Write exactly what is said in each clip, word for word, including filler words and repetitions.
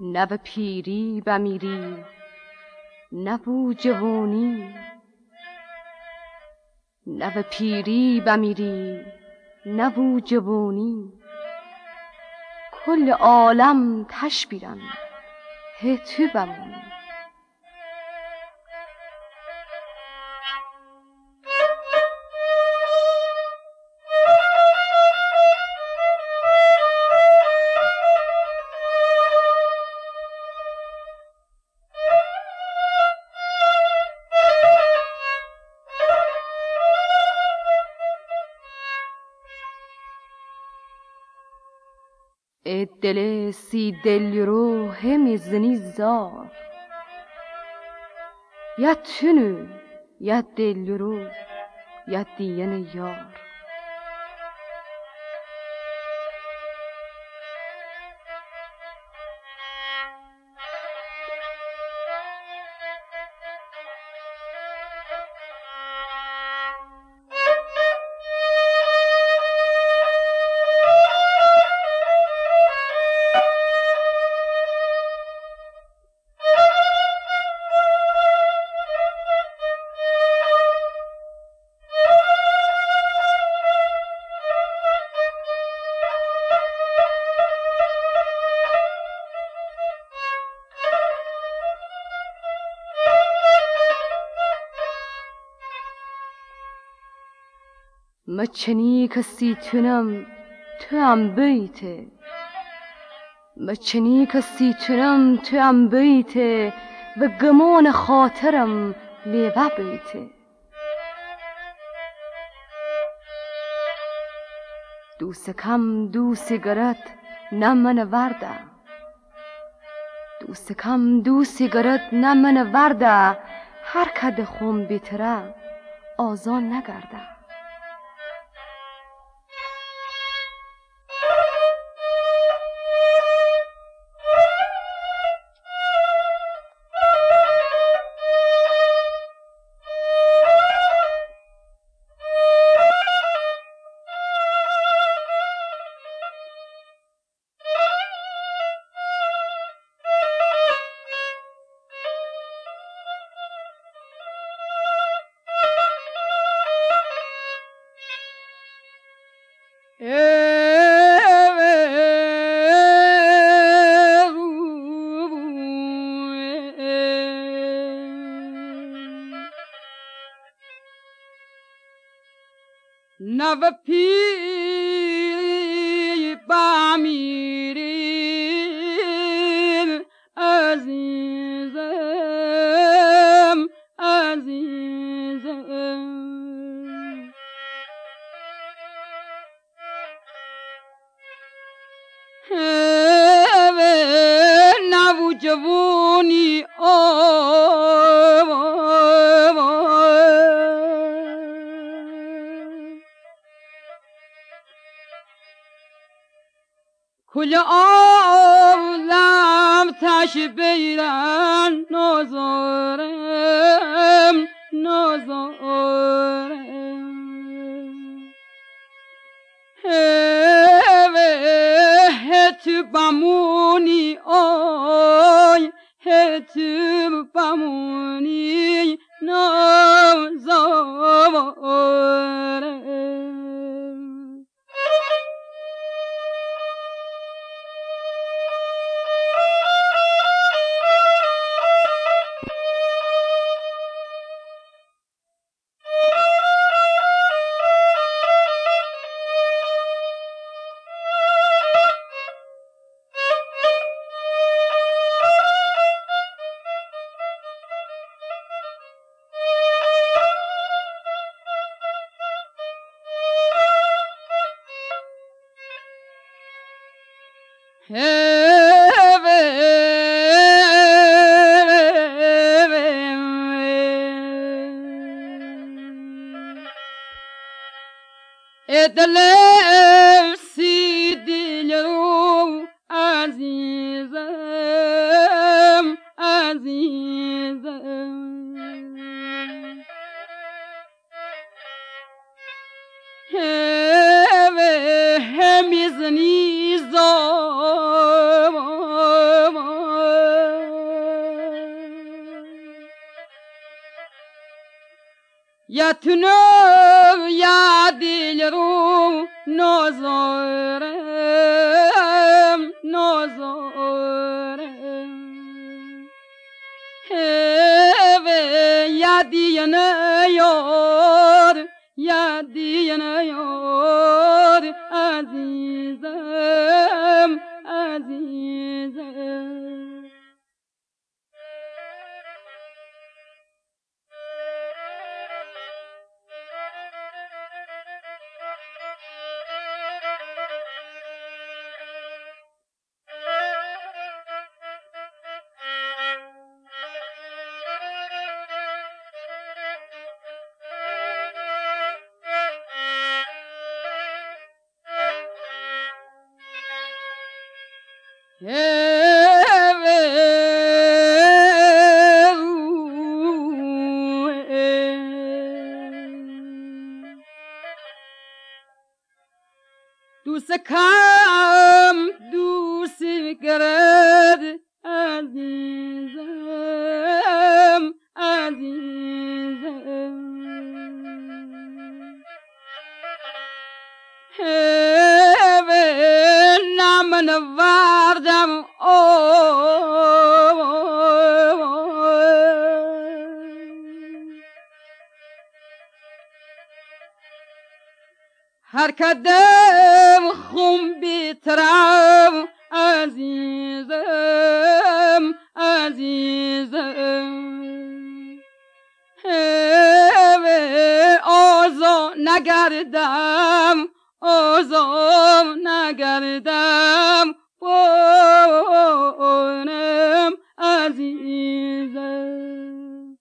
نه به پیری بمیری نه بو جوانی، نه به پیری بمیری نه بو جوانی، کل عالم تشبیرن هی تو بمونی. ای دل سی دل رو همی زنی زار، یا تونو یا دل رو یا دیین یار. مچنی کسی تونم تو هم بیته، مچنی کسی تونم تو هم بیته، و گمان خاطرم لیوه بیته. دوست کم دوست گرد نه من ورده، دوست کم دوست گرد نه من ورده، هر کد خون بیتره آزان نگرده. نه به پیری بمیرین عزیزم عزیزم، نه بو جوانی کل عالم تشبیرن نازارم نازارم، هی تو بمونی آی هی تو بمونی نازارم. دل سی دل رو عزیزم عزیزم، همی زنی زار یتونو یا دل رو نازارم نازارم هوه یا دیانه یار یا دیانه یار عزیزم عزیزم دوست کم دوست گرد عزیزم عزیزم هوه نمن وردم هر کدم خون بیترم عزیزم عزیزم هوه آزا نگردم آزا نگردم بانم عزیزم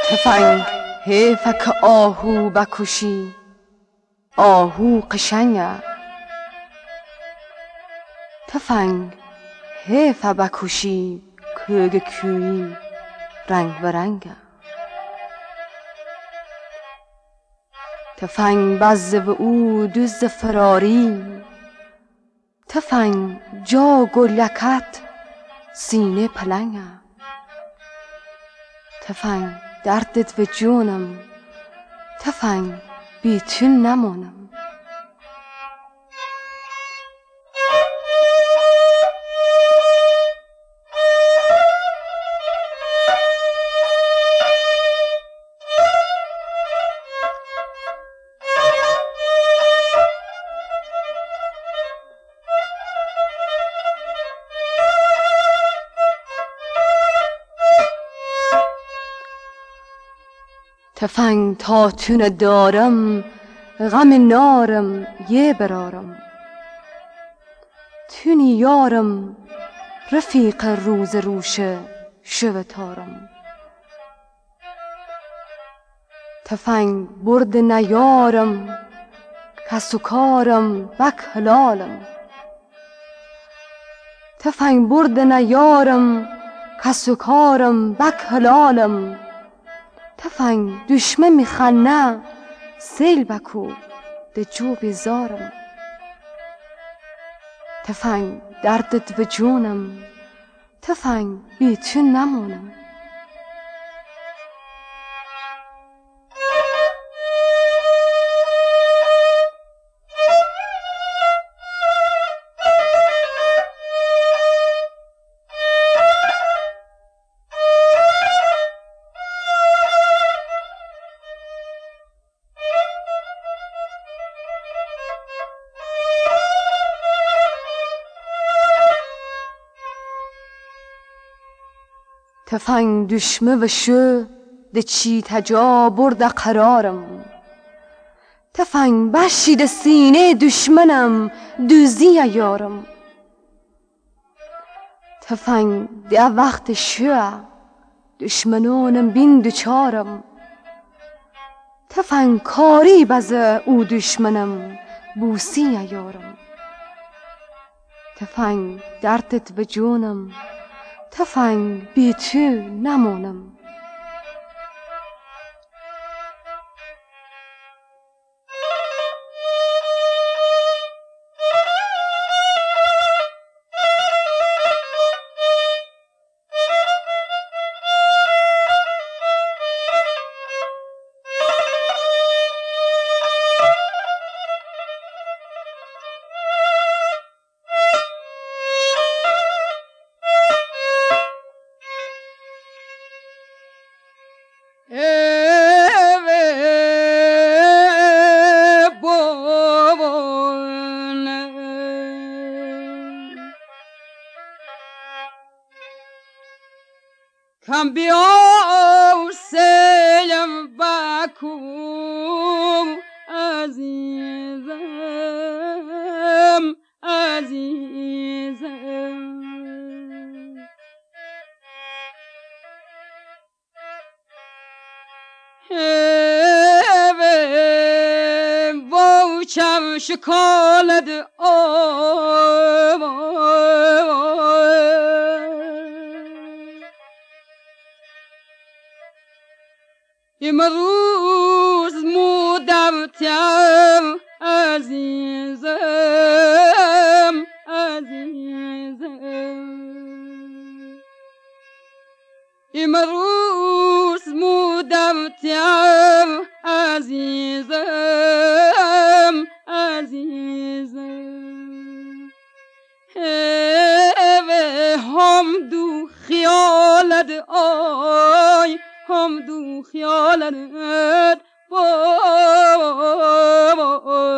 تفنگ حیفه که آهو بکشی، آهو قشنگه. تفنگ حیفه بکشی، کوگ کویی رنگ برنگه. تفنگ بزه و او دوز فراری، تفنگ جا گلیکت سینه پلنگه. تفنگ دردت و جونم، تفنگ بی تو نمانم. تفنگ تا تونه دارم، غم نارم یه برارم. تونی یارم رفیق روز روشه شو تارم. تفنگ برد نیارم، کس و کارم بک حلالم. تفنگ برد نیارم، کس و کارم بک حلالم. تفنگ دشمن میخنه، سیل بکو ده جو بیزارم. تفنگ دردت و جونم، تفنگ بی تو نمانم. تفنگ دشمه و شو ده چی تجا برده قرارم. تفنگ بشید سینه دشمنم، دوزی یارم. تفنگ ده وقت شو دشمنانم بین دوچارم. تفنگ کاری بزه او دشمنم، بوسی یارم. تفنگ دردت به جونم، تفنگ بی تو نمانم. کم بیا سیم بکو عزیزم عزیزم. و چم شکالد آب امروز مودمتم عزیزم عزیزم. امروز مودمتم عزیزم عزیزم. هم دو خیالت آی هم دو خیالت بابا